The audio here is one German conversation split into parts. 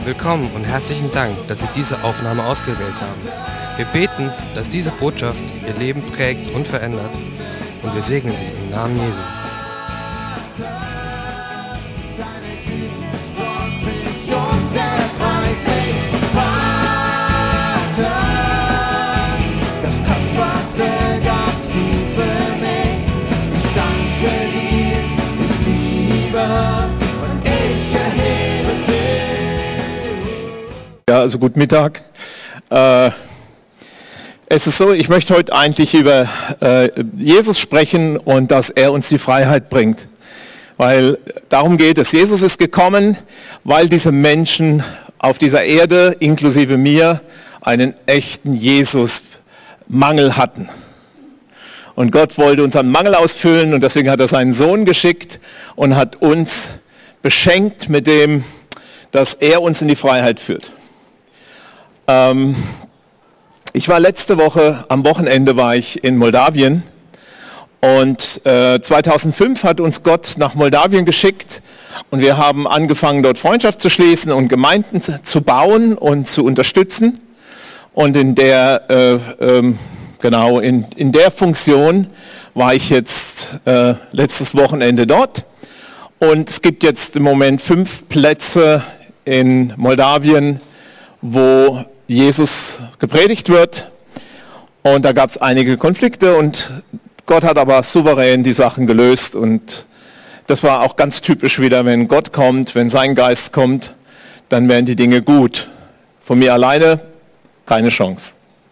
Willkommen und herzlichen Dank, dass Sie diese Aufnahme ausgewählt haben. Wir beten, dass diese Botschaft Ihr Leben prägt und verändert, und wir segnen Sie im Namen Jesu. Das Kostbarste ganz tief für mich. Ich danke dir, ich liebe und ich erhebe dich. Ja, also guten Mittag. Es ist so, ich möchte heute eigentlich über Jesus sprechen und dass er uns die Freiheit bringt. Weil darum geht es. Jesus ist gekommen, weil diese Menschen auf dieser Erde, inklusive mir, einen echten Jesus-Mangel hatten. Und Gott wollte unseren Mangel ausfüllen und deswegen hat er seinen Sohn geschickt und hat uns beschenkt mit dem, dass er uns in die Freiheit führt. Ich war letzte Woche, am Wochenende war ich in Moldawien und 2005 hat uns Gott nach Moldawien geschickt und wir haben angefangen, dort Freundschaft zu schließen und Gemeinden zu bauen und zu unterstützen. Und in der Funktion war ich jetzt letztes Wochenende dort. Und es gibt jetzt im Moment 5 Plätze in Moldawien, wo Jesus gepredigt wird. Und da gab es einige Konflikte und Gott hat aber souverän die Sachen gelöst. Und das war auch ganz typisch wieder, wenn Gott kommt, wenn sein Geist kommt, dann werden die Dinge gut. Von mir alleine keine Chance.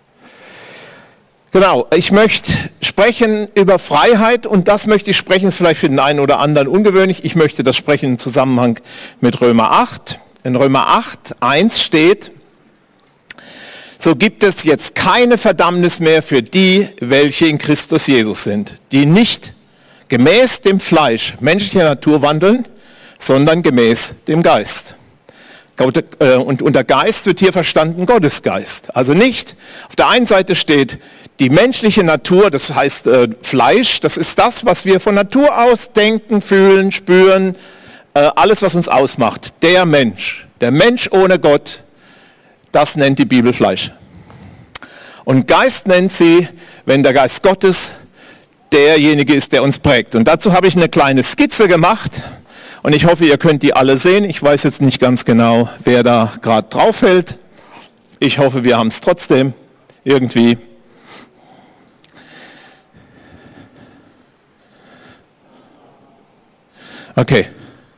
Genau, ich möchte sprechen über Freiheit und das möchte ich sprechen, ist vielleicht für den einen oder anderen ungewöhnlich. Ich möchte das sprechen im Zusammenhang mit Römer 8. In Römer 8, 1 steht: So gibt es jetzt keine Verdammnis mehr für die, welche in Christus Jesus sind, die nicht gemäß dem Fleisch menschlicher Natur wandeln, sondern gemäß dem Geist. Und unter Geist wird hier verstanden Gottesgeist. Also nicht, auf der einen Seite steht die menschliche Natur, das heißt Fleisch, das ist das, was wir von Natur aus denken, fühlen, spüren, alles, was uns ausmacht. Der Mensch ohne Gott, das nennt die Bibel Fleisch. Und Geist nennt sie, wenn der Geist Gottes derjenige ist, der uns prägt. Und dazu habe ich eine kleine Skizze gemacht. Und ich hoffe, ihr könnt die alle sehen. Ich weiß jetzt nicht ganz genau, wer da gerade drauf hält. Ich hoffe, wir haben es trotzdem irgendwie. Okay.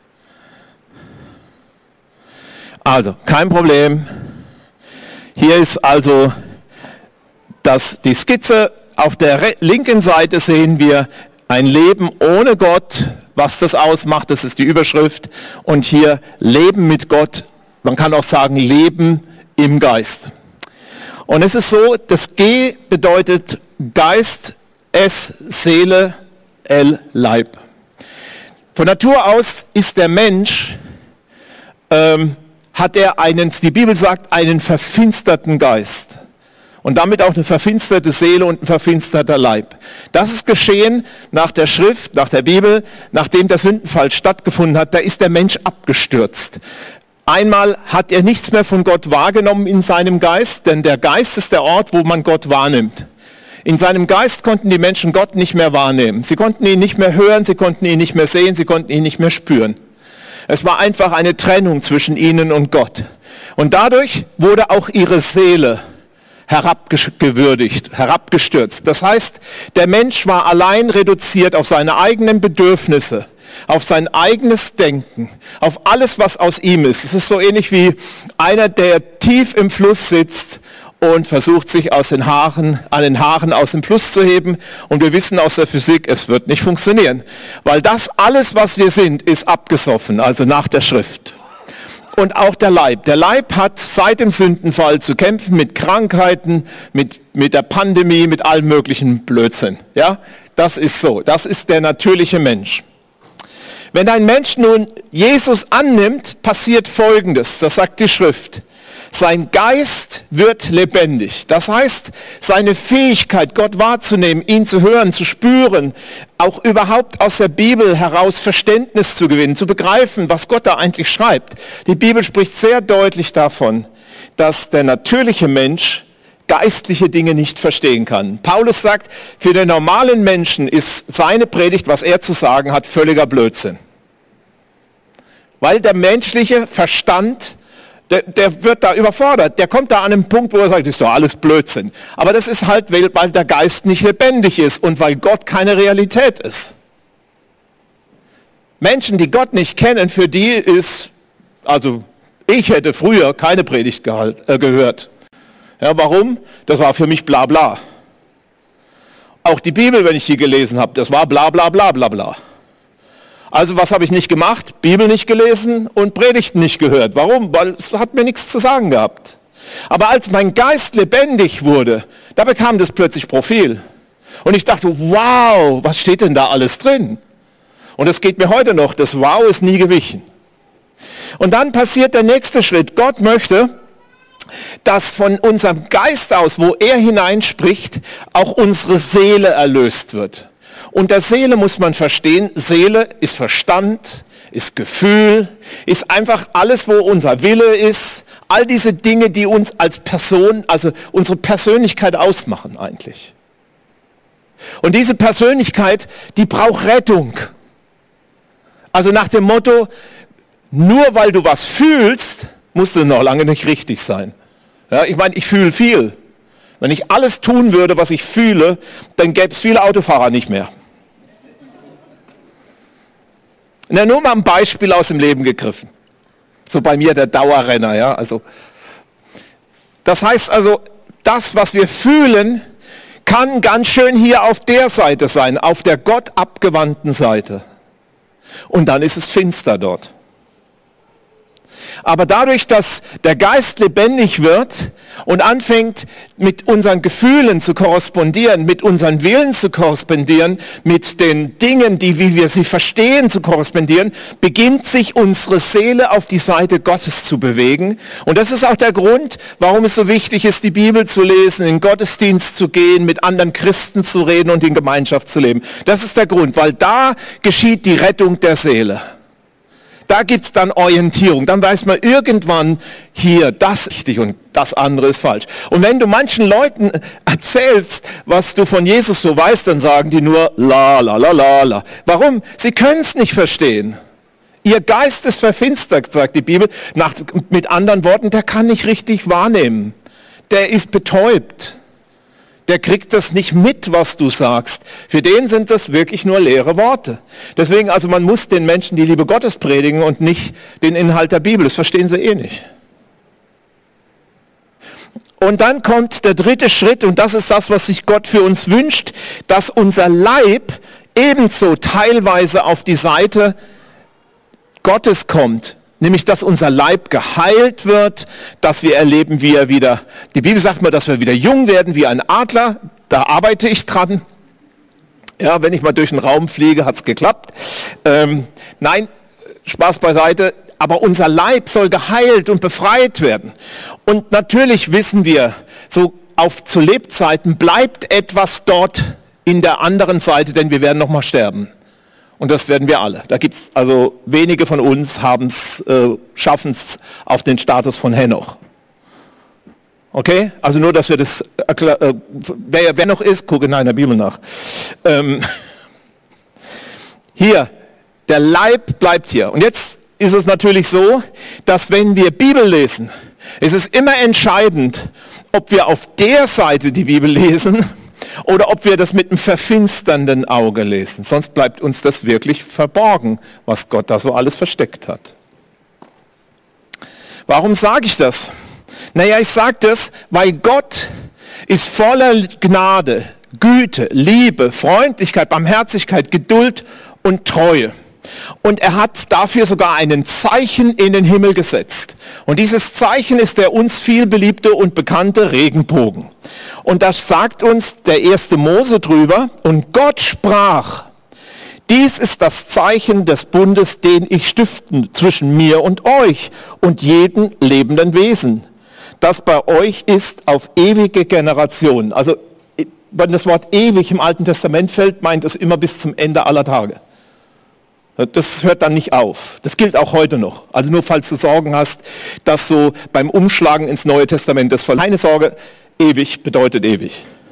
Also, kein Problem. Hier ist also die Skizze. Auf der linken Seite sehen wir ein Leben ohne Gott. Was das ausmacht, das ist die Überschrift. Und hier Leben mit Gott. Man kann auch sagen Leben im Geist. Und es ist so, das G bedeutet Geist, S, Seele, L, Leib. Von Natur aus ist der Mensch, hat er die Bibel sagt, einen verfinsterten Geist. Und damit auch eine verfinsterte Seele und ein verfinsterter Leib. Das ist geschehen nach der Schrift, nach der Bibel, nachdem der Sündenfall stattgefunden hat. Da ist der Mensch abgestürzt. Einmal hat er nichts mehr von Gott wahrgenommen in seinem Geist, denn der Geist ist der Ort, wo man Gott wahrnimmt. In seinem Geist konnten die Menschen Gott nicht mehr wahrnehmen. Sie konnten ihn nicht mehr hören, sie konnten ihn nicht mehr sehen, sie konnten ihn nicht mehr spüren. Es war einfach eine Trennung zwischen ihnen und Gott. Und dadurch wurde auch ihre Seele herabgestürzt. Das heißt, der Mensch war allein reduziert auf seine eigenen Bedürfnisse, auf sein eigenes Denken, auf alles, was aus ihm ist. Es ist so ähnlich wie einer, der tief im Fluss sitzt und versucht, sich an den Haaren aus dem Fluss zu heben. Und wir wissen aus der Physik, es wird nicht funktionieren. Weil das alles, was wir sind, ist abgesoffen, also nach der Schrift. Und auch der Leib. Der Leib hat seit dem Sündenfall zu kämpfen mit Krankheiten, mit der Pandemie, mit allem möglichen Blödsinn. Ja, das ist so. Das ist der natürliche Mensch. Wenn ein Mensch nun Jesus annimmt, passiert Folgendes. Das sagt die Schrift. Sein Geist wird lebendig. Das heißt, seine Fähigkeit, Gott wahrzunehmen, ihn zu hören, zu spüren, auch überhaupt aus der Bibel heraus Verständnis zu gewinnen, zu begreifen, was Gott da eigentlich schreibt. Die Bibel spricht sehr deutlich davon, dass der natürliche Mensch geistliche Dinge nicht verstehen kann. Paulus sagt, für den normalen Menschen ist seine Predigt, was er zu sagen hat, völliger Blödsinn. Weil der menschliche Verstand, der wird da überfordert. Der kommt da an einen Punkt, wo er sagt, das ist doch alles Blödsinn. Aber das ist halt, weil der Geist nicht lebendig ist und weil Gott keine Realität ist. Menschen, die Gott nicht kennen, für die ist, also ich hätte früher keine Predigt gehört. Ja, warum? Das war für mich bla bla. Auch die Bibel, wenn ich die gelesen habe, das war bla bla bla bla bla. Also was habe ich nicht gemacht? Bibel nicht gelesen und Predigten nicht gehört. Warum? Weil es hat mir nichts zu sagen gehabt. Aber als mein Geist lebendig wurde, da bekam das plötzlich Profil. Und ich dachte, wow, was steht denn da alles drin? Und das geht mir heute noch, das Wow ist nie gewichen. Und dann passiert der nächste Schritt. Gott möchte, dass von unserem Geist aus, wo er hineinspricht, auch unsere Seele erlöst wird. Unter Seele muss man verstehen, Seele ist Verstand, ist Gefühl, ist einfach alles, wo unser Wille ist, all diese Dinge, die uns als Person, also unsere Persönlichkeit ausmachen eigentlich. Und diese Persönlichkeit, die braucht Rettung. Also nach dem Motto, nur weil du was fühlst, musst du noch lange nicht richtig sein. Ja, ich meine, ich fühle viel. Wenn ich alles tun würde, was ich fühle, dann gäbe es viele Autofahrer nicht mehr. Na, nur mal ein Beispiel aus dem Leben gegriffen. So bei mir der Dauerrenner, ja. Also, das heißt also, das, was wir fühlen, kann ganz schön hier auf der Seite sein, auf der Gott abgewandten Seite. Und dann ist es finster dort. Aber dadurch, dass der Geist lebendig wird und anfängt, mit unseren Gefühlen zu korrespondieren, mit unseren Willen zu korrespondieren, mit den Dingen, wie wir sie verstehen, zu korrespondieren, beginnt sich unsere Seele auf die Seite Gottes zu bewegen. Und das ist auch der Grund, warum es so wichtig ist, die Bibel zu lesen, in den Gottesdienst zu gehen, mit anderen Christen zu reden und in Gemeinschaft zu leben. Das ist der Grund, weil da geschieht die Rettung der Seele. Da gibt es dann Orientierung. Dann weiß man irgendwann, hier, das ist richtig und das andere ist falsch. Und wenn du manchen Leuten erzählst, was du von Jesus so weißt, dann sagen die nur la, la, la, la, la. Warum? Sie können es nicht verstehen. Ihr Geist ist verfinstert, sagt die Bibel. Mit anderen Worten, der kann nicht richtig wahrnehmen. Der ist betäubt. Der kriegt das nicht mit, was du sagst. Für den sind das wirklich nur leere Worte. Deswegen, also man muss den Menschen die Liebe Gottes predigen und nicht den Inhalt der Bibel. Das verstehen sie eh nicht. Und dann kommt der dritte Schritt, und das ist das, was sich Gott für uns wünscht, dass unser Leib ebenso teilweise auf die Seite Gottes kommt. Nämlich, dass unser Leib geheilt wird, dass wir erleben, wie er wieder, die Bibel sagt mir, dass wir wieder jung werden wie ein Adler, da arbeite ich dran. Ja, wenn ich mal durch den Raum fliege, hat's geklappt. Nein, Spaß beiseite, aber unser Leib soll geheilt und befreit werden. Und natürlich wissen wir, so zu Lebzeiten bleibt etwas dort in der anderen Seite, denn wir werden nochmal sterben. Und das werden wir alle. Da gibt's also wenige von uns schaffen es auf den Status von Henoch. Okay? Also nur, dass wir das wer noch ist, gucke in der Bibel nach. Hier, der Leib bleibt hier. Und jetzt ist es natürlich so, dass wenn wir Bibel lesen, ist es immer entscheidend, ob wir auf der Seite die Bibel lesen oder ob wir das mit einem verfinsternden Auge lesen. Sonst bleibt uns das wirklich verborgen, was Gott da so alles versteckt hat. Warum sage ich das? Naja, ich sage das, weil Gott ist voller Gnade, Güte, Liebe, Freundlichkeit, Barmherzigkeit, Geduld und Treue. Und er hat dafür sogar ein Zeichen in den Himmel gesetzt. Und dieses Zeichen ist der uns viel beliebte und bekannte Regenbogen. Und das sagt uns der 1. Mose drüber. Und Gott sprach, dies ist das Zeichen des Bundes, den ich stiften zwischen mir und euch und jedem lebenden Wesen. das bei euch ist auf ewige Generationen. Also wenn das Wort ewig im Alten Testament fällt, meint es immer bis zum Ende aller Tage. Das hört dann nicht auf. Das gilt auch heute noch. Also nur falls du Sorgen hast, dass so beim Umschlagen ins Neue Testament das keine Sorge, ewig bedeutet ewig.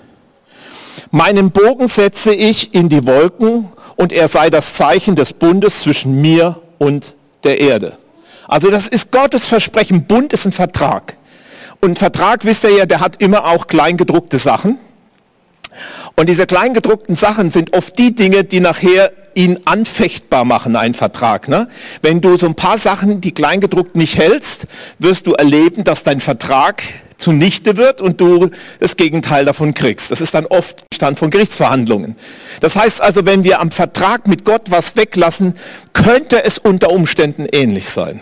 Meinen Bogen setze ich in die Wolken und er sei das Zeichen des Bundes zwischen mir und der Erde. Also das ist Gottes Versprechen. Bund ist ein Vertrag. Und ein Vertrag, wisst ihr ja, der hat immer auch kleingedruckte Sachen. Und diese kleingedruckten Sachen sind oft die Dinge, die nachher ihn anfechtbar machen, ein Vertrag. Ne? Wenn du so ein paar Sachen, die kleingedruckt nicht hältst, wirst du erleben, dass dein Vertrag zunichte wird und du das Gegenteil davon kriegst. Das ist dann oft Stand von Gerichtsverhandlungen. Das heißt also, wenn wir am Vertrag mit Gott was weglassen, könnte es unter Umständen ähnlich sein.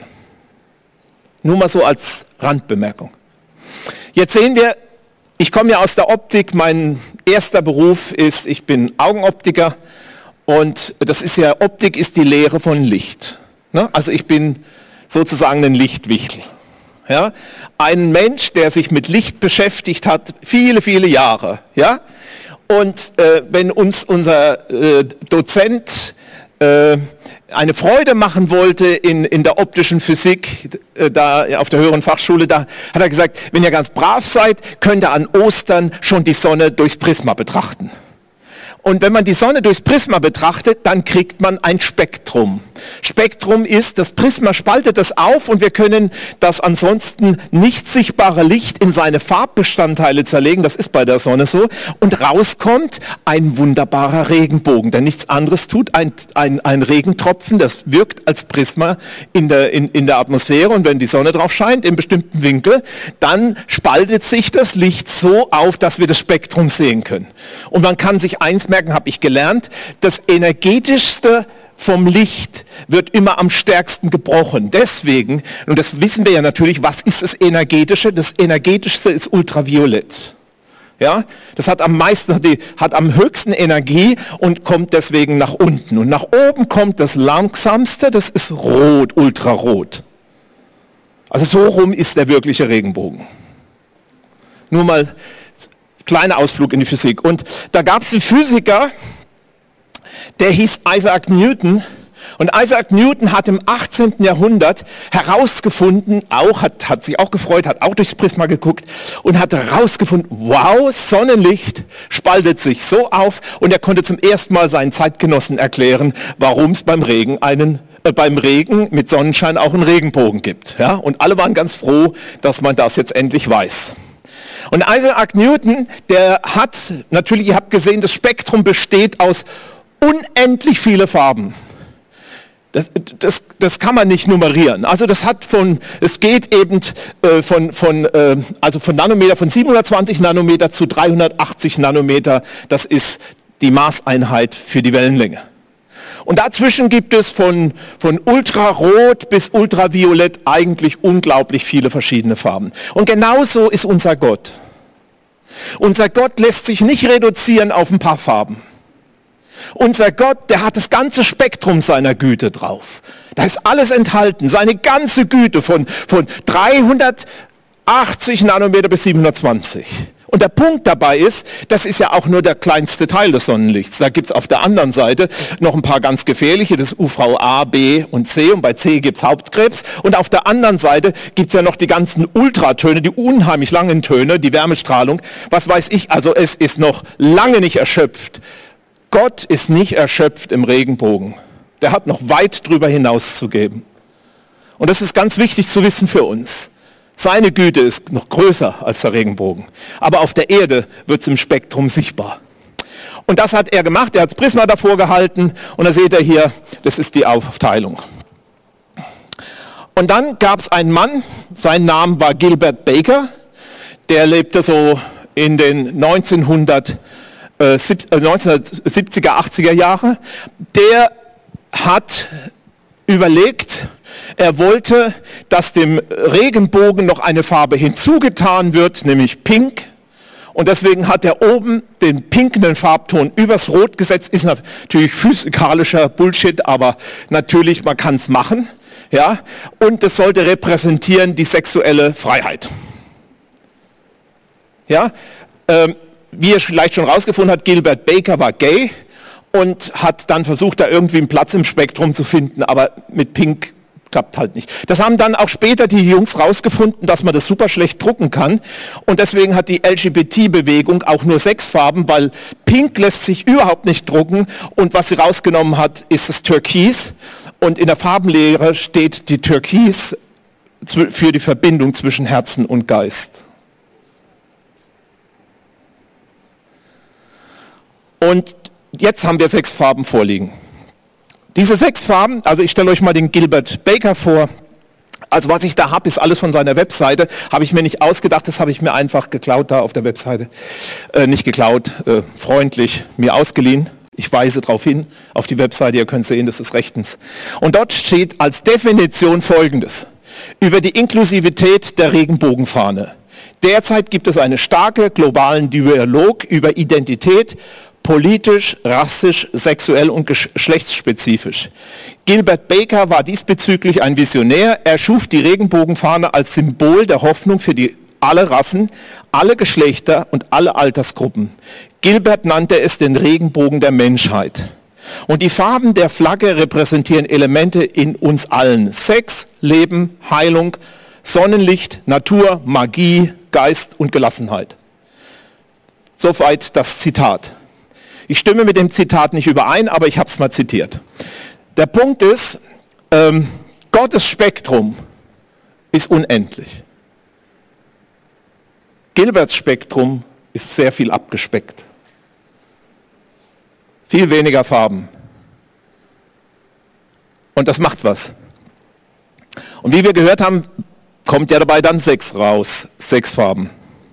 Nur mal so als Randbemerkung. Jetzt sehen wir, ich komme ja aus der Optik, mein erster Beruf ist, ich bin Augenoptiker und das ist ja, Optik ist die Lehre von Licht. Ne? Also ich bin sozusagen ein Lichtwichtel. Ja? Ein Mensch, der sich mit Licht beschäftigt hat, viele, viele Jahre. Ja? Und wenn uns unser Dozent eine Freude machen wollte in der optischen Physik, da auf der höheren Fachschule, da hat er gesagt, wenn ihr ganz brav seid, könnt ihr an Ostern schon die Sonne durchs Prisma betrachten. Und wenn man die Sonne durchs Prisma betrachtet, dann kriegt man ein Spektrum. Spektrum ist, das Prisma spaltet es auf und wir können das ansonsten nicht sichtbare Licht in seine Farbbestandteile zerlegen, das ist bei der Sonne so, und rauskommt ein wunderbarer Regenbogen, der nichts anderes tut, ein Regentropfen, das wirkt als Prisma in der Atmosphäre und wenn die Sonne drauf scheint, in bestimmten Winkel, dann spaltet sich das Licht so auf, dass wir das Spektrum sehen können. Und man kann sich eins merken, habe ich gelernt, das energetischste vom Licht wird immer am stärksten gebrochen. Deswegen, und das wissen wir ja natürlich, was ist das Energetische? Das Energetischste ist Ultraviolett. Ja, das hat am meisten, hat am höchsten Energie und kommt deswegen nach unten. Und nach oben kommt das langsamste, das ist Rot, Ultrarot. Also so rum ist der wirkliche Regenbogen. Nur mal kleiner Ausflug in die Physik. Und da gab es einen Physiker, der hieß Isaac Newton. Und Isaac Newton hat im 18. Jahrhundert herausgefunden, hat sich auch gefreut, hat auch durchs Prisma geguckt und hat herausgefunden, wow, Sonnenlicht spaltet sich so auf. Und er konnte zum ersten Mal seinen Zeitgenossen erklären, warum es beim Regen mit Sonnenschein auch einen Regenbogen gibt. Ja? Und alle waren ganz froh, dass man das jetzt endlich weiß. Und Isaac Newton, der hat, natürlich, ihr habt gesehen, das Spektrum besteht aus unendlich viele Farben. Das kann man nicht nummerieren. Also es geht eben von Nanometer, von 720 Nanometer zu 380 Nanometer. Das ist die Maßeinheit für die Wellenlänge. Und dazwischen gibt es von Ultrarot bis Ultraviolett eigentlich unglaublich viele verschiedene Farben. Und genauso ist unser Gott. Unser Gott lässt sich nicht reduzieren auf ein paar Farben. Unser Gott, der hat das ganze Spektrum seiner Güte drauf. Da ist alles enthalten, seine ganze Güte von 380 Nanometer bis 720. Und der Punkt dabei ist, das ist ja auch nur der kleinste Teil des Sonnenlichts. Da gibt es auf der anderen Seite noch ein paar ganz gefährliche, das UVA, B und C. Und bei C gibt es Hauptkrebs. Und auf der anderen Seite gibt es ja noch die ganzen Ultratöne, die unheimlich langen Töne, die Wärmestrahlung. Was weiß ich, also es ist noch lange nicht erschöpft. Gott ist nicht erschöpft im Regenbogen. Der hat noch weit drüber hinaus zu geben. Und das ist ganz wichtig zu wissen für uns. Seine Güte ist noch größer als der Regenbogen. Aber auf der Erde wird es im Spektrum sichtbar. Und das hat er gemacht. Er hat das Prisma davor gehalten. Und da seht ihr hier, das ist die Aufteilung. Und dann gab es einen Mann, sein Name war Gilbert Baker. Der lebte so in den 1970er, 80er Jahre. Der hat überlegt, er wollte, dass dem Regenbogen noch eine Farbe hinzugetan wird, nämlich Pink. Und deswegen hat er oben den pinkenden Farbton übers Rot gesetzt. Ist natürlich physikalischer Bullshit, aber natürlich, man kann es machen. Ja? Und das sollte repräsentieren die sexuelle Freiheit. Ja? Wie ihr vielleicht schon rausgefunden habt, Gilbert Baker war gay und hat dann versucht, da irgendwie einen Platz im Spektrum zu finden, aber mit Pink klappt halt nicht. Das haben dann auch später die Jungs rausgefunden, dass man das super schlecht drucken kann, und deswegen hat die LGBT-Bewegung auch nur 6 Farben, weil Pink lässt sich überhaupt nicht drucken, und was sie rausgenommen hat, ist das Türkis, und in der Farbenlehre steht die Türkis für die Verbindung zwischen Herzen und Geist. Und jetzt haben wir 6 Farben vorliegen. Diese 6 Farben, also ich stelle euch mal den Gilbert Baker vor. Also was ich da habe, ist alles von seiner Webseite. Habe ich mir nicht ausgedacht, das habe ich mir einfach geklaut da auf der Webseite. Nicht geklaut, freundlich mir ausgeliehen. Ich weise darauf hin, auf die Webseite, ihr könnt sehen, das ist rechtens. Und dort steht als Definition Folgendes: Über die Inklusivität der Regenbogenfahne. Derzeit gibt es einen starken globalen Dialog über Identität, politisch, rassisch, sexuell und geschlechtsspezifisch. Gilbert Baker war diesbezüglich ein Visionär. Er schuf die Regenbogenfahne als Symbol der Hoffnung für alle Rassen, alle Geschlechter und alle Altersgruppen. Gilbert nannte es den Regenbogen der Menschheit. Und die Farben der Flagge repräsentieren Elemente in uns allen: Sex, Leben, Heilung, Sonnenlicht, Natur, Magie, Geist und Gelassenheit. Soweit das Zitat. Ich stimme mit dem Zitat nicht überein, aber ich habe es mal zitiert. Der Punkt ist, Gottes Spektrum ist unendlich. Gilberts Spektrum ist sehr viel abgespeckt. Viel weniger Farben. Und das macht was. Und wie wir gehört haben, kommt ja dabei dann 6 raus, 6 Farben.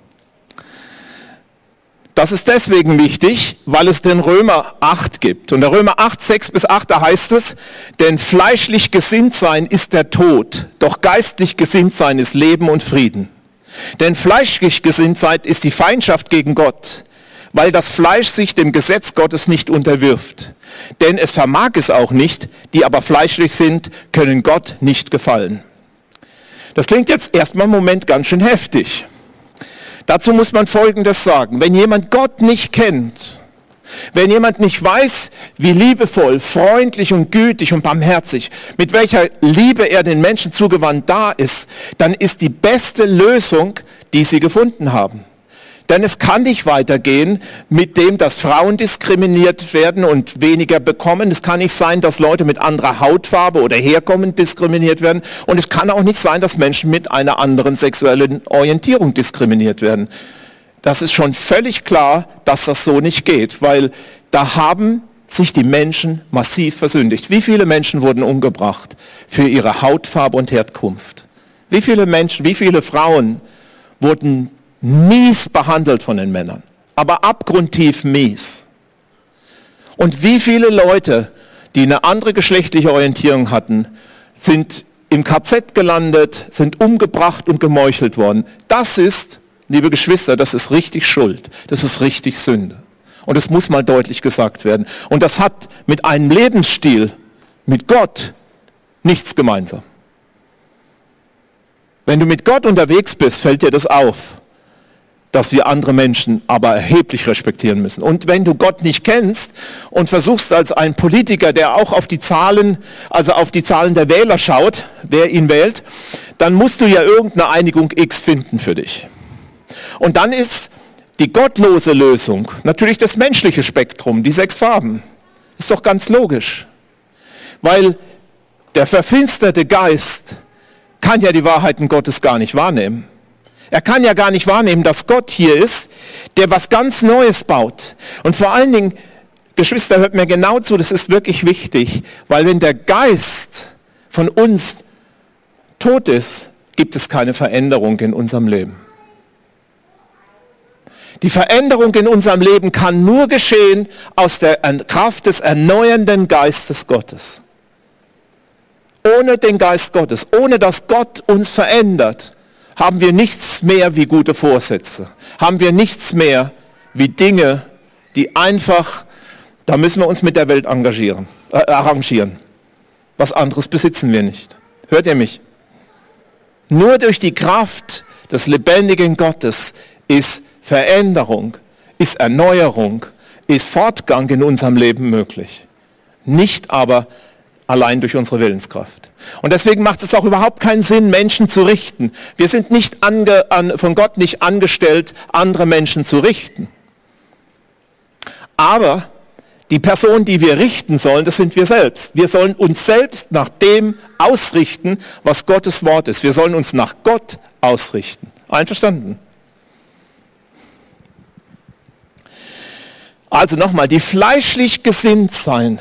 Das ist deswegen wichtig, weil es den Römer 8 gibt. Und der Römer 8, 6 bis 8, da heißt es: Denn fleischlich gesinnt sein ist der Tod, doch geistlich gesinnt sein ist Leben und Frieden. Denn fleischlich gesinnt sein ist die Feindschaft gegen Gott, weil das Fleisch sich dem Gesetz Gottes nicht unterwirft. Denn es vermag es auch nicht, die aber fleischlich sind, können Gott nicht gefallen. Das klingt jetzt erstmal im Moment ganz schön heftig. Dazu muss man Folgendes sagen: Wenn jemand Gott nicht kennt, wenn jemand nicht weiß, wie liebevoll, freundlich und gütig und barmherzig, mit welcher Liebe er den Menschen zugewandt da ist, dann ist die beste Lösung, die sie gefunden haben. Denn es kann nicht weitergehen mit dem, dass Frauen diskriminiert werden und weniger bekommen. Es kann nicht sein, dass Leute mit anderer Hautfarbe oder Herkommen diskriminiert werden. Und es kann auch nicht sein, dass Menschen mit einer anderen sexuellen Orientierung diskriminiert werden. Das ist schon völlig klar, dass das so nicht geht, weil da haben sich die Menschen massiv versündigt. Wie viele Menschen wurden umgebracht für ihre Hautfarbe und Herkunft? Wie viele Menschen, wie viele Frauen wurden mies behandelt von den Männern, aber abgrundtief mies. Und wie viele Leute, die eine andere geschlechtliche Orientierung hatten, sind im KZ gelandet, sind umgebracht und gemeuchelt worden. Das ist, liebe Geschwister, das ist richtig Schuld, das ist richtig Sünde. Und das muss mal deutlich gesagt werden. Und das hat mit einem Lebensstil, mit Gott, nichts gemeinsam. Wenn du mit Gott unterwegs bist, fällt dir das auf, dass wir andere Menschen aber erheblich respektieren müssen. Und wenn du Gott nicht kennst und versuchst als ein Politiker, der auch auf die Zahlen, also auf die Zahlen der Wähler schaut, wer ihn wählt, dann musst du ja irgendeine Einigung X finden für dich. Und dann ist die gottlose Lösung natürlich das menschliche Spektrum, die 6 Farben. Ist doch ganz logisch. Weil der verfinsterte Geist kann ja die Wahrheiten Gottes gar nicht wahrnehmen. Er kann ja gar nicht wahrnehmen, dass Gott hier ist, der was ganz Neues baut. Und vor allen Dingen, Geschwister, hört mir genau zu, das ist wirklich wichtig, weil wenn der Geist von uns tot ist, gibt es keine Veränderung in unserem Leben. Die Veränderung in unserem Leben kann nur geschehen aus der Kraft des erneuernden Geistes Gottes. Ohne den Geist Gottes, ohne dass Gott uns verändert, haben wir nichts mehr wie gute Vorsätze. Haben wir nichts mehr wie Dinge, die einfach, da müssen wir uns mit der Welt arrangieren. Was anderes besitzen wir nicht. Hört ihr mich? Nur durch die Kraft des lebendigen Gottes ist Veränderung, ist Erneuerung, ist Fortgang in unserem Leben möglich. Nicht aber allein durch unsere Willenskraft. Und deswegen macht es auch überhaupt keinen Sinn, Menschen zu richten. Wir sind nicht von Gott nicht angestellt, andere Menschen zu richten. Aber die Person, die wir richten sollen, das sind wir selbst. Wir sollen uns selbst nach dem ausrichten, was Gottes Wort ist. Wir sollen uns nach Gott ausrichten. Einverstanden? Also nochmal, die fleischlich gesinnt sein,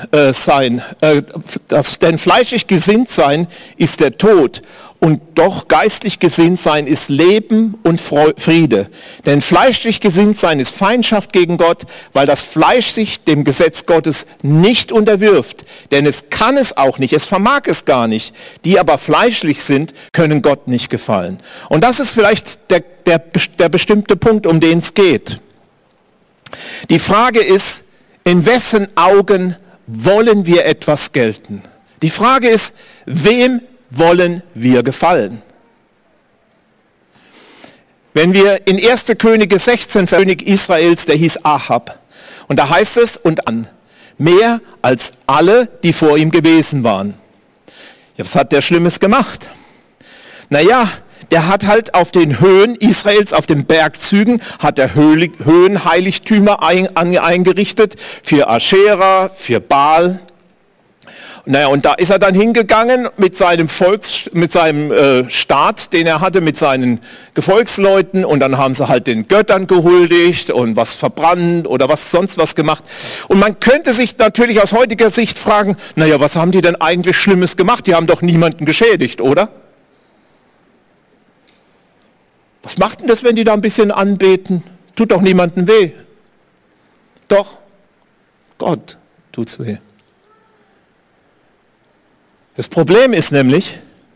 denn fleischlich gesinnt sein ist der Tod und doch geistlich gesinnt sein ist Leben und Friede. Denn fleischlich gesinnt sein ist Feindschaft gegen Gott, weil das Fleisch sich dem Gesetz Gottes nicht unterwirft. Denn es kann es auch nicht, es vermag es gar nicht. Die aber fleischlich sind, können Gott nicht gefallen. Und das ist vielleicht der bestimmte Punkt, um den es geht. Die Frage ist, in wessen Augen wollen wir etwas gelten? Die Frage ist, wem wollen wir gefallen? Wenn wir in 1. Könige 16, König Israels, der hieß Ahab, und da heißt es, und an, mehr als alle, die vor ihm gewesen waren. Ja, was hat der Schlimmes gemacht? Naja, der hat halt auf den Höhen Israels, auf den Bergzügen, hat er Höhenheiligtümer eingerichtet für Aschera, für Baal. Naja, und da ist er dann hingegangen mit seinem Staat, den er hatte, mit seinen Gefolgsleuten, und dann haben sie halt den Göttern gehuldigt und was verbrannt oder was sonst was gemacht. Und man könnte sich natürlich aus heutiger Sicht fragen, naja, was haben die denn eigentlich Schlimmes gemacht? Die haben doch niemanden geschädigt, oder? Was macht denn das, wenn die da ein bisschen anbeten? Tut doch niemandem weh. Doch, Gott tut's weh. Das Problem ist nämlich,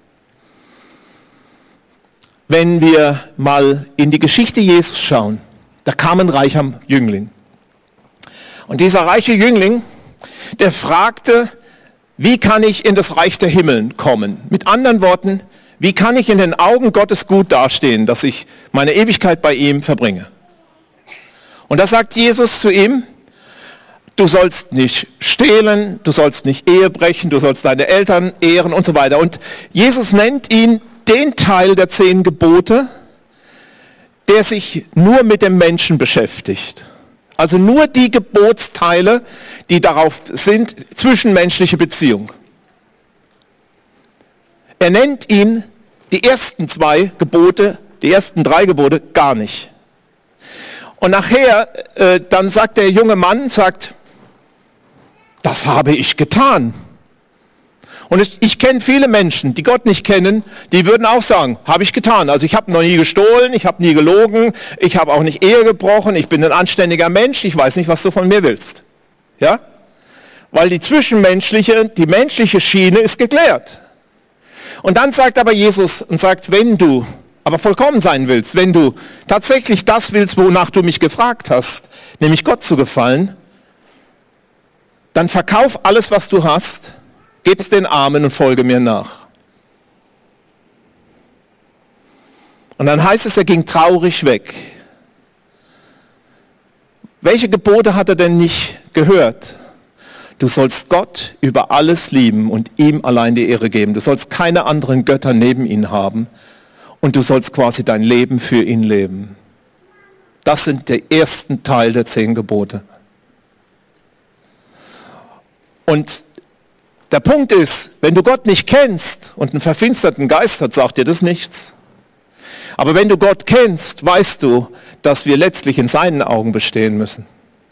wenn wir mal in die Geschichte Jesus schauen, da kam ein reicher Jüngling. Und dieser reiche Jüngling, der fragte, wie kann ich in das Reich der Himmeln kommen? Mit anderen Worten, wie kann ich in den Augen Gottes gut dastehen, dass ich meine Ewigkeit bei ihm verbringe? Und da sagt Jesus zu ihm, du sollst nicht stehlen, du sollst nicht Ehe brechen, du sollst deine Eltern ehren und so weiter. Und Jesus nennt ihn den Teil der 10 Gebote, der sich nur mit dem Menschen beschäftigt. Also nur die Gebotsteile, die darauf sind, zwischenmenschliche Beziehung. Er nennt ihn die ersten 2 Gebote, die ersten 3 Gebote gar nicht. Und nachher, dann sagt der junge Mann, das habe ich getan. Und ich kenne viele Menschen, die Gott nicht kennen, die würden auch sagen, habe ich getan. Also ich habe noch nie gestohlen, ich habe nie gelogen, ich habe auch nicht Ehe gebrochen, ich bin ein anständiger Mensch, ich weiß nicht, was du von mir willst. Ja? Weil die menschliche Schiene ist geklärt. Und dann sagt aber Jesus und sagt, wenn du aber vollkommen sein willst, wenn du tatsächlich das willst, wonach du mich gefragt hast, nämlich Gott zu gefallen, dann verkauf alles, was du hast, gib es den Armen und folge mir nach. Und dann heißt es, er ging traurig weg. Welche Gebote hat er denn nicht gehört? Du sollst Gott über alles lieben und ihm allein die Ehre geben. Du sollst keine anderen Götter neben ihn haben und du sollst quasi dein Leben für ihn leben. Das sind der ersten Teil der 10 Gebote. Und der Punkt ist, wenn du Gott nicht kennst und einen verfinsterten Geist hat, sagt dir das nichts. Aber wenn du Gott kennst, weißt du, dass wir letztlich in seinen Augen bestehen müssen.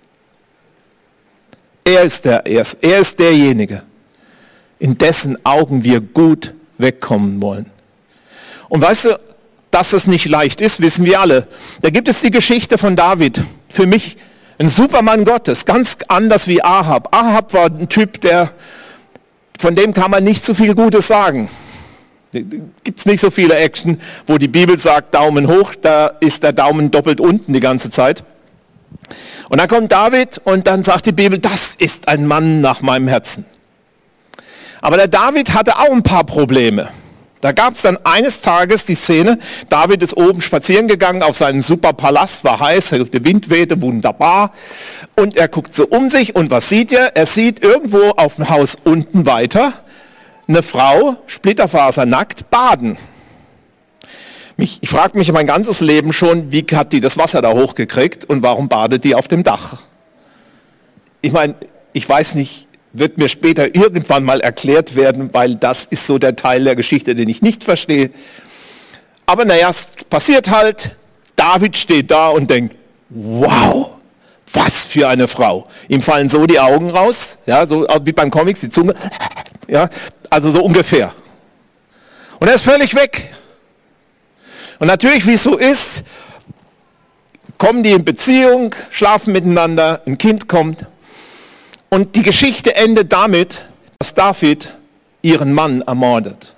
Er ist derjenige, in dessen Augen wir gut wegkommen wollen. Und weißt du, dass es nicht leicht ist, wissen wir alle. Da gibt es die Geschichte von David. Für mich ein Supermann Gottes, ganz anders wie Ahab. Ahab war ein Typ, von dem kann man nicht so viel Gutes sagen. Gibt es nicht so viele Action, wo die Bibel sagt, Daumen hoch, da ist der Daumen doppelt unten die ganze Zeit. Und dann kommt David und dann sagt die Bibel, das ist ein Mann nach meinem Herzen. Aber der David hatte auch ein paar Probleme. Da gab es dann eines Tages die Szene, David ist oben spazieren gegangen auf seinem super Palast, war heiß, der Wind wehte, wunderbar. Und er guckt so um sich und was sieht er? Er sieht irgendwo auf dem Haus unten weiter eine Frau, splitterfasernackt, baden. Ich frage mich mein ganzes Leben schon, wie hat die das Wasser da hochgekriegt und warum badet die auf dem Dach? Ich meine, ich weiß nicht, wird mir später irgendwann mal erklärt werden, weil das ist so der Teil der Geschichte, den ich nicht verstehe. Aber naja, es passiert halt, David steht da und denkt, wow, was für eine Frau. Ihm fallen so die Augen raus, ja, so wie beim Comics, die Zunge, ja, also so ungefähr. Und er ist völlig weg. Und natürlich, wie es so ist, kommen die in Beziehung, schlafen miteinander, ein Kind kommt. Und die Geschichte endet damit, dass David ihren Mann ermordet.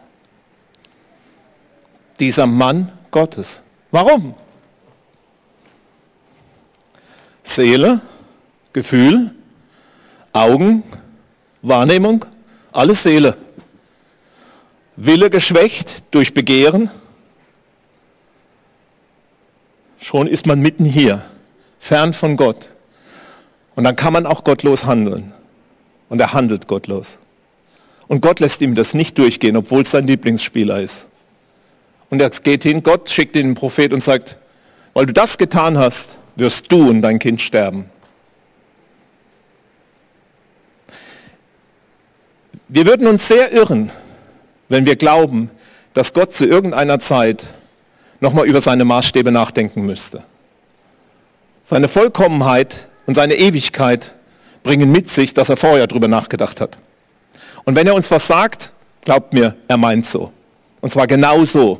Dieser Mann Gottes. Warum? Seele, Gefühl, Augen, Wahrnehmung, alles Seele. Wille geschwächt durch Begehren. Schon ist man mitten hier, fern von Gott. Und dann kann man auch gottlos handeln. Und er handelt gottlos. Und Gott lässt ihm das nicht durchgehen, obwohl es sein Lieblingsspieler ist. Und er geht hin, Gott schickt ihn einen Prophet und sagt, weil du das getan hast, wirst du und dein Kind sterben. Wir würden uns sehr irren, wenn wir glauben, dass Gott zu irgendeiner Zeit nochmal über seine Maßstäbe nachdenken müsste. Seine Vollkommenheit und seine Ewigkeit bringen mit sich, dass er vorher drüber nachgedacht hat. Und wenn er uns was sagt, glaubt mir, er meint so. Und zwar genau so.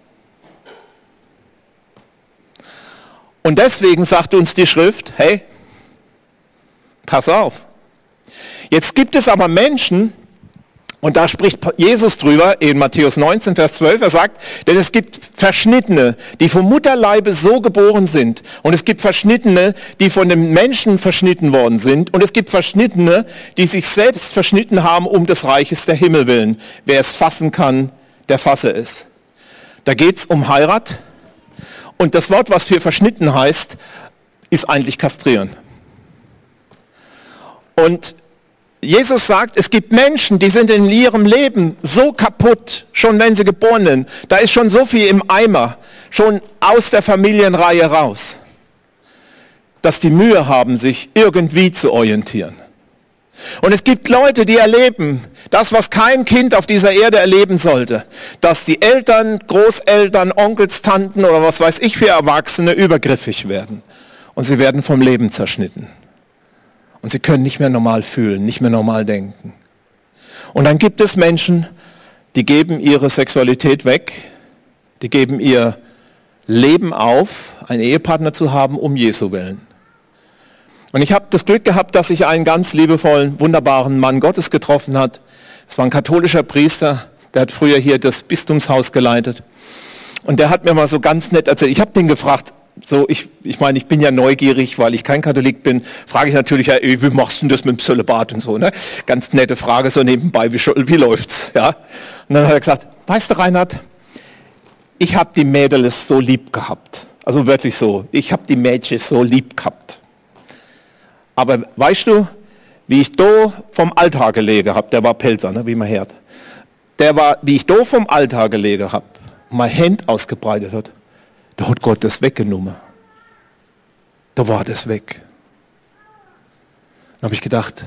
Und deswegen sagt uns die Schrift, hey, pass auf. Jetzt gibt es aber Menschen, und da spricht Jesus drüber in Matthäus 19, Vers 12, er sagt, denn es gibt Verschnittene, die vom Mutterleibe so geboren sind. Und es gibt Verschnittene, die von den Menschen verschnitten worden sind. Und es gibt Verschnittene, die sich selbst verschnitten haben um des Reiches der Himmel willen. Wer es fassen kann, der fasse es. Da geht es um Heirat. Und das Wort, was für verschnitten heißt, ist eigentlich kastrieren. Und Jesus sagt, es gibt Menschen, die sind in ihrem Leben so kaputt, schon wenn sie geboren sind. Da ist schon so viel im Eimer, schon aus der Familienreihe raus, dass die Mühe haben, sich irgendwie zu orientieren. Und es gibt Leute, die erleben das, was kein Kind auf dieser Erde erleben sollte, dass die Eltern, Großeltern, Onkels, Tanten oder was weiß ich für Erwachsene übergriffig werden. Und sie werden vom Leben zerschnitten. Und sie können nicht mehr normal fühlen, nicht mehr normal denken. Und dann gibt es Menschen, die geben ihre Sexualität weg, die geben ihr Leben auf, einen Ehepartner zu haben, um Jesu willen. Und ich habe das Glück gehabt, dass ich einen ganz liebevollen, wunderbaren Mann Gottes getroffen habe. Das war ein katholischer Priester, der hat früher hier das Bistumshaus geleitet. Und der hat mir mal so ganz nett erzählt, ich habe den gefragt, so, ich meine, ich bin ja neugierig, weil ich kein Katholik bin, frage ich natürlich, ja, wie machst du das mit dem Zölibat und so, ne? Ganz nette Frage, so nebenbei, wie läuft's, ja? Und dann hat er gesagt, weißt du, Reinhard, ich habe die Mädels so lieb gehabt, also wirklich so, ich habe die Mädchen so lieb gehabt. Aber weißt du, wie ich da vom Altar gelegen habe, der war Pelzer, ne, wie man hört, wie ich da vom Altar gelegen habe, mein Hand ausgebreitet hat, da hat Gott das weggenommen. Da war das weg. Dann habe ich gedacht,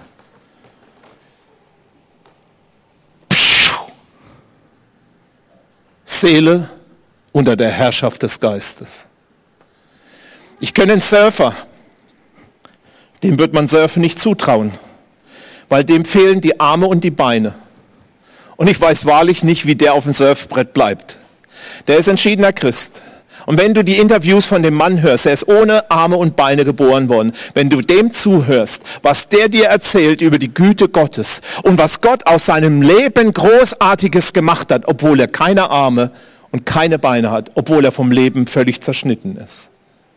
Seele unter der Herrschaft des Geistes. Ich kenne einen Surfer, dem wird man Surfen nicht zutrauen, weil dem fehlen die Arme und die Beine. Und ich weiß wahrlich nicht, wie der auf dem Surfbrett bleibt. Der ist entschiedener Christ. Und wenn du die Interviews von dem Mann hörst, er ist ohne Arme und Beine geboren worden, wenn du dem zuhörst, was der dir erzählt über die Güte Gottes und was Gott aus seinem Leben Großartiges gemacht hat, obwohl er keine Arme und keine Beine hat, obwohl er vom Leben völlig zerschnitten ist.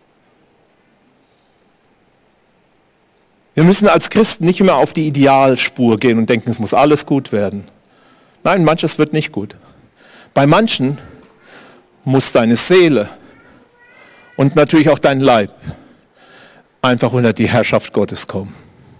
Wir müssen als Christen nicht immer auf die Idealspur gehen und denken, es muss alles gut werden. Nein, manches wird nicht gut. Bei manchen muss deine Seele und natürlich auch dein Leib einfach unter die Herrschaft Gottes kommen.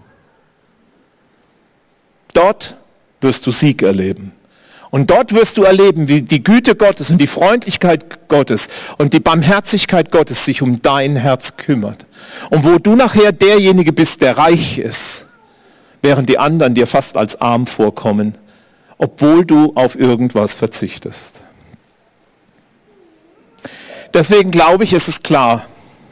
Dort wirst du Sieg erleben. Und dort wirst du erleben, wie die Güte Gottes und die Freundlichkeit Gottes und die Barmherzigkeit Gottes sich um dein Herz kümmert. Und wo du nachher derjenige bist, der reich ist, während die anderen dir fast als arm vorkommen, obwohl du auf irgendwas verzichtest. Deswegen glaube ich, es ist klar.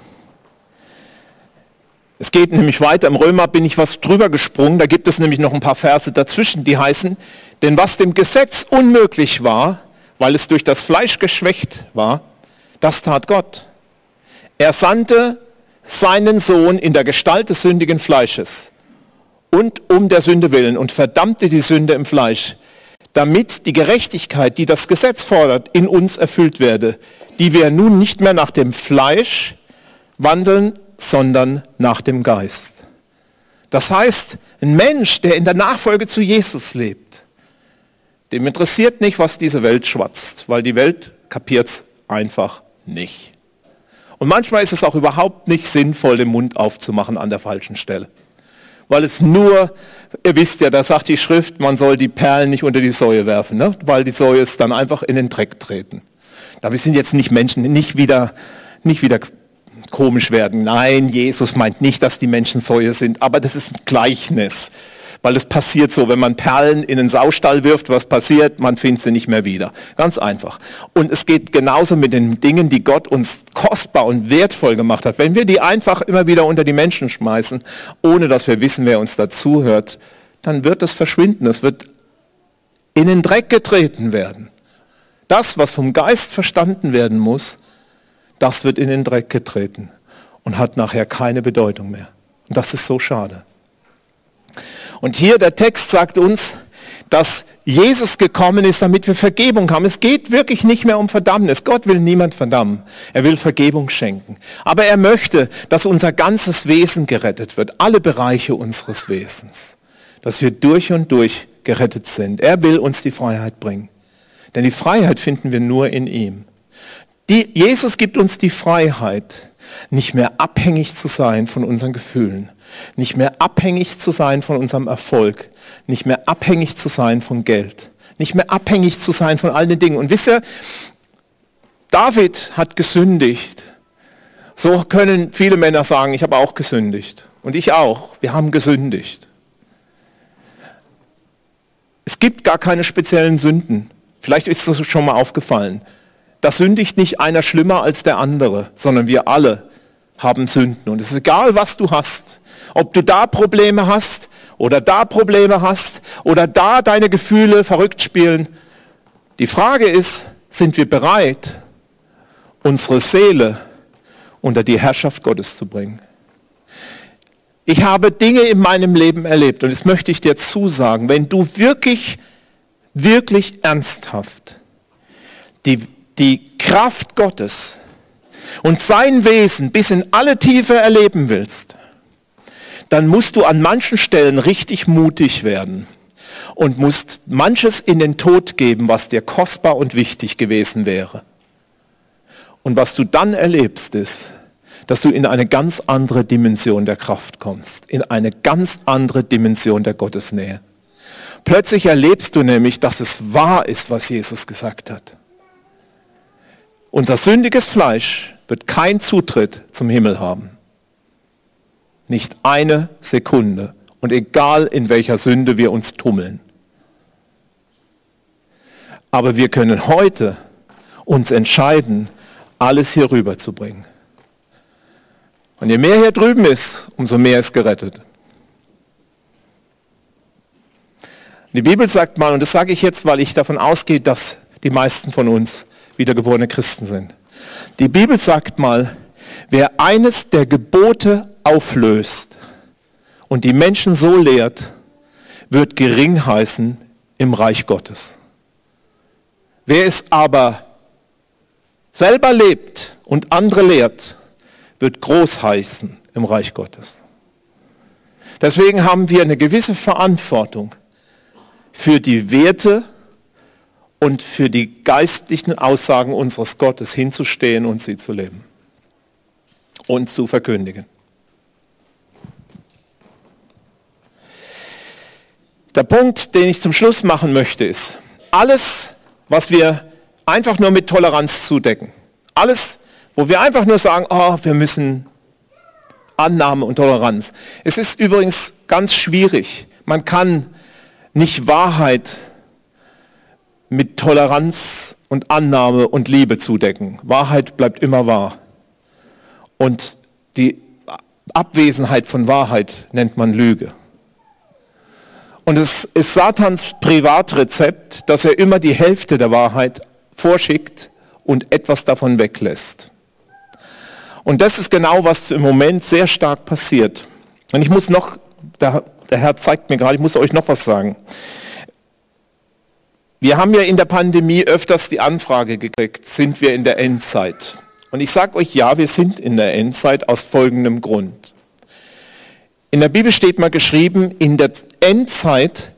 Es geht nämlich weiter. Im Römer bin ich was drüber gesprungen. Da gibt es nämlich noch ein paar Verse dazwischen, die heißen, denn was dem Gesetz unmöglich war, weil es durch das Fleisch geschwächt war, das tat Gott. Er sandte seinen Sohn in der Gestalt des sündigen Fleisches und um der Sünde willen und verdammte die Sünde im Fleisch, damit die Gerechtigkeit, die das Gesetz fordert, in uns erfüllt werde, die wir nun nicht mehr nach dem Fleisch wandeln, sondern nach dem Geist. Das heißt, ein Mensch, der in der Nachfolge zu Jesus lebt, dem interessiert nicht, was diese Welt schwatzt, weil die Welt kapiert es einfach nicht. Und manchmal ist es auch überhaupt nicht sinnvoll, den Mund aufzumachen an der falschen Stelle. Weil es nur, ihr wisst ja, da sagt die Schrift, man soll die Perlen nicht unter die Säue werfen, ne? Weil die Säue ist dann einfach in den Dreck treten. Da wir sind jetzt nicht Menschen, nicht wieder komisch werden. Nein, Jesus meint nicht, dass die Menschen Säue sind, aber das ist ein Gleichnis. Weil es passiert so, wenn man Perlen in den Saustall wirft, was passiert? Man findet sie nicht mehr wieder. Ganz einfach. Und es geht genauso mit den Dingen, die Gott uns kostbar und wertvoll gemacht hat. Wenn wir die einfach immer wieder unter die Menschen schmeißen, ohne dass wir wissen, wer uns dazuhört, dann wird es verschwinden. Es wird in den Dreck getreten werden. Das, was vom Geist verstanden werden muss, das wird in den Dreck getreten und hat nachher keine Bedeutung mehr. Und das ist so schade. Und hier der Text sagt uns, dass Jesus gekommen ist, damit wir Vergebung haben. Es geht wirklich nicht mehr um Verdammnis. Gott will niemand verdammen. Er will Vergebung schenken. Aber er möchte, dass unser ganzes Wesen gerettet wird. Alle Bereiche unseres Wesens. Dass wir durch und durch gerettet sind. Er will uns die Freiheit bringen. Denn die Freiheit finden wir nur in ihm. Jesus gibt uns die Freiheit, nicht mehr abhängig zu sein von unseren Gefühlen, nicht mehr abhängig zu sein von unserem Erfolg, nicht mehr abhängig zu sein von Geld, nicht mehr abhängig zu sein von all den Dingen. Und wisst ihr, David hat gesündigt. So können viele Männer sagen, ich habe auch gesündigt. Und ich auch. Wir haben gesündigt. Es gibt gar keine speziellen Sünden. Vielleicht ist das schon mal aufgefallen. Da sündigt nicht einer schlimmer als der andere, sondern wir alle haben Sünden. Und es ist egal, was du hast. Ob du da Probleme hast oder da Probleme hast oder da deine Gefühle verrückt spielen. Die Frage ist, sind wir bereit, unsere Seele unter die Herrschaft Gottes zu bringen? Ich habe Dinge in meinem Leben erlebt und das möchte ich dir zusagen. Wenn du wirklich, wirklich ernsthaft die Kraft Gottes und sein Wesen bis in alle Tiefe erleben willst, dann musst du an manchen Stellen richtig mutig werden und musst manches in den Tod geben, was dir kostbar und wichtig gewesen wäre. Und was du dann erlebst, ist, dass du in eine ganz andere Dimension der Kraft kommst, in eine ganz andere Dimension der Gottesnähe. Plötzlich erlebst du nämlich, dass es wahr ist, was Jesus gesagt hat. Unser sündiges Fleisch wird keinen Zutritt zum Himmel haben. Nicht eine Sekunde. Und egal in welcher Sünde wir uns tummeln. Aber wir können heute uns entscheiden, alles hier rüber zu bringen. Und je mehr hier drüben ist, umso mehr ist gerettet. Die Bibel sagt mal, und das sage ich jetzt, weil ich davon ausgehe, dass die meisten von uns wiedergeborene Christen sind. Die Bibel sagt mal, wer eines der Gebote auflöst und die Menschen so lehrt, wird gering heißen im Reich Gottes. Wer es aber selber lebt und andere lehrt, wird groß heißen im Reich Gottes. Deswegen haben wir eine gewisse Verantwortung für die Werte und für die geistlichen Aussagen unseres Gottes hinzustehen und sie zu leben und zu verkündigen. Der Punkt, den ich zum Schluss machen möchte, ist, alles, was wir einfach nur mit Toleranz zudecken, alles, wo wir einfach nur sagen, oh, wir müssen Annahme und Toleranz. Es ist übrigens ganz schwierig. Man kann nicht Wahrheit mit Toleranz und Annahme und Liebe zudecken. Wahrheit bleibt immer wahr. Und die Abwesenheit von Wahrheit nennt man Lüge. Und es ist Satans Privatrezept, dass er immer die Hälfte der Wahrheit vorschickt und etwas davon weglässt. Und das ist genau, was im Moment sehr stark passiert. Und ich muss noch, der Herr zeigt mir gerade, ich muss euch noch was sagen. Wir haben ja in der Pandemie öfters die Anfrage gekriegt, sind wir in der Endzeit? Und ich sage euch, ja, wir sind in der Endzeit aus folgendem Grund. In der Bibel steht mal geschrieben, in der Endzeit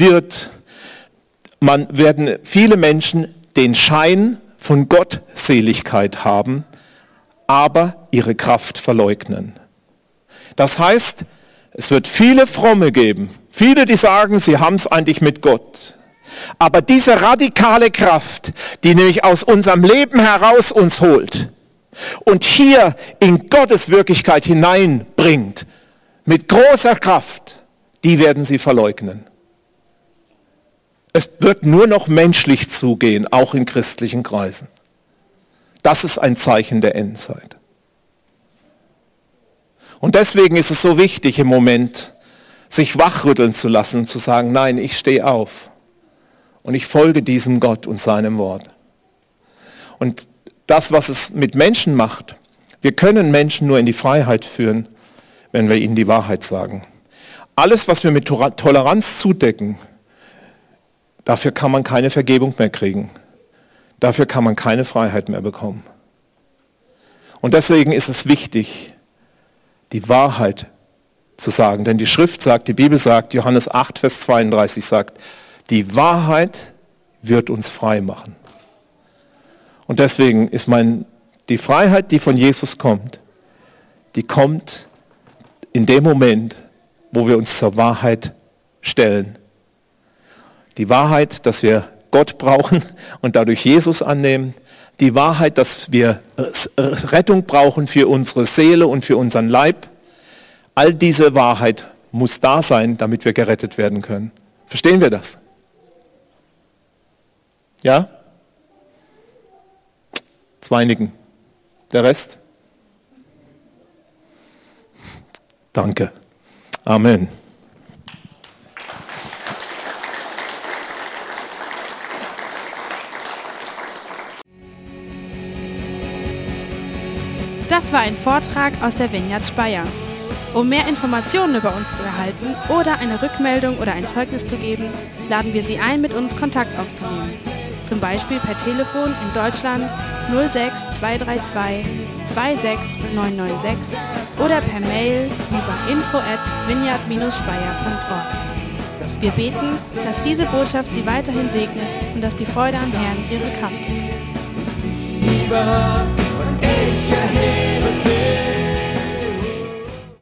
werden viele Menschen den Schein von Gottseligkeit haben, aber ihre Kraft verleugnen. Das heißt, es wird viele Fromme geben, viele, die sagen, sie haben es eigentlich mit Gott. Aber diese radikale Kraft, die nämlich aus unserem Leben heraus uns holt und hier in Gottes Wirklichkeit hineinbringt, mit großer Kraft, die werden sie verleugnen. Es wird nur noch menschlich zugehen, auch in christlichen Kreisen. Das ist ein Zeichen der Endzeit. Und deswegen ist es so wichtig im Moment, sich wachrütteln zu lassen und zu sagen, nein, ich stehe auf und ich folge diesem Gott und seinem Wort. Und das, was es mit Menschen macht, wir können Menschen nur in die Freiheit führen, wenn wir ihnen die Wahrheit sagen. Alles, was wir mit Toleranz zudecken, dafür kann man keine Vergebung mehr kriegen. Dafür kann man keine Freiheit mehr bekommen. Und deswegen ist es wichtig, die Wahrheit zu sagen. Denn die Schrift sagt, die Bibel sagt, Johannes 8, Vers 32 sagt, die Wahrheit wird uns frei machen. Und deswegen ist die Freiheit, die von Jesus kommt, die kommt in dem Moment, wo wir uns zur Wahrheit stellen. Die Wahrheit, dass wir Gott brauchen und dadurch Jesus annehmen. Die Wahrheit, dass wir Rettung brauchen für unsere Seele und für unseren Leib. All diese Wahrheit muss da sein, damit wir gerettet werden können. Verstehen wir das? Ja? Zwei nicken. Der Rest? Danke. Amen. Das war ein Vortrag aus der Vineyard Speyer. Um mehr Informationen über uns zu erhalten oder eine Rückmeldung oder ein Zeugnis zu geben, laden wir Sie ein, mit uns Kontakt aufzunehmen. Zum Beispiel per Telefon in Deutschland 06 232 26996 oder per Mail über info@vineyard-speyer.org. Wir beten, dass diese Botschaft Sie weiterhin segnet und dass die Freude am Herrn Ihre Kraft ist. Liebe und ich